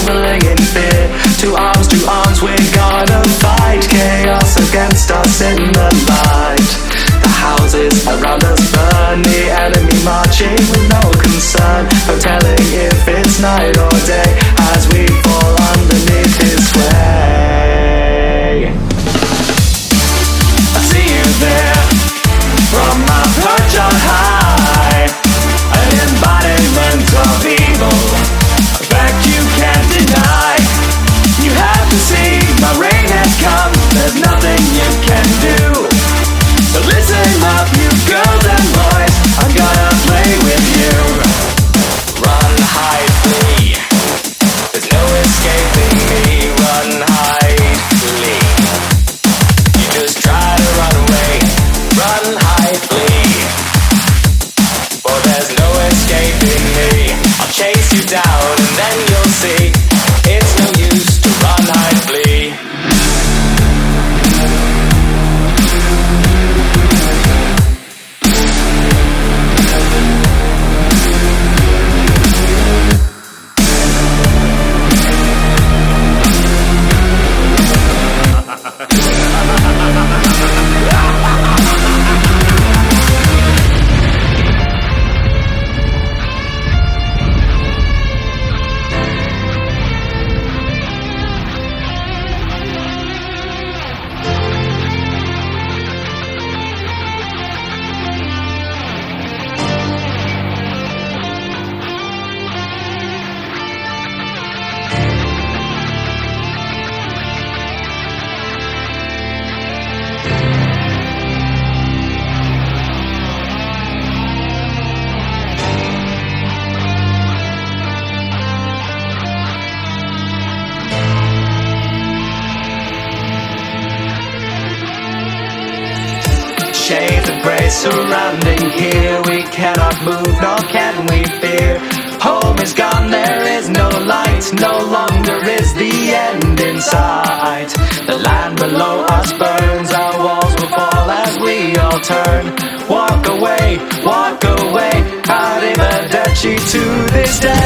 trembling in fear. Two arms, we're gonna fight chaos against us in the light. The houses around us burn, the enemy marching with no concern, no telling if it's night or day as we fall underneath his sway. I see you there from my perch on high, an embodiment of evil, a fact you can't deny. You have to see my rain has come, there's nothing you can do. So listen up, you girls and boys, I'm gonna play with you. Run, hide, flee, there's no escaping me. Run, hide, flee, you just try to run away. Run, hide, flee, for there's no escaping me. I'll chase you down and then you'll see it's no use to run, hide, flee. Shades of grey surrounding here, we cannot move nor can we fear. Home is gone, there is no light, no longer is the end in sight. The land below us burns, our walls will fall as we all turn. Walk away, arrivederci to this day.